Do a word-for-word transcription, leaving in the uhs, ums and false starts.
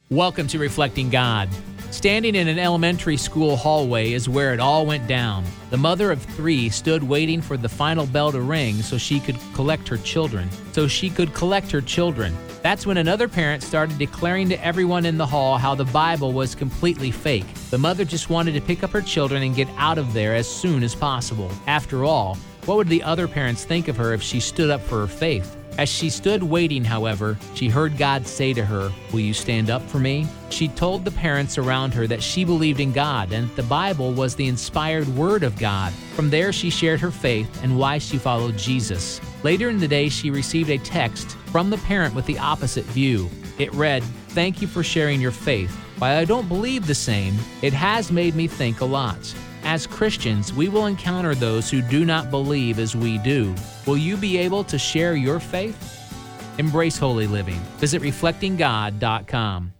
Welcome to Reflecting God. Standing in an elementary school hallway is where it all went down. The mother of three stood waiting for the final bell to ring so she could collect her children. So she could collect her children. That's when another parent started declaring to everyone in the hall how the Bible was completely fake. The mother just wanted to pick up her children and get out of there as soon as possible. After all, what would the other parents think of her if she stood up for her faith? As she stood waiting, however, she heard God say to her, "Will you stand up for me?" She told the parents around her that she believed in God and that the Bible was the inspired Word of God. From there, she shared her faith and why she followed Jesus. Later in the day, she received a text from the parent with the opposite view. It read, "Thank you for sharing your faith. While I don't believe the same, it has made me think a lot. As Christians, we will encounter those who do not believe as we do. Will you be able to share your faith? Embrace holy living. Visit reflecting god dot com.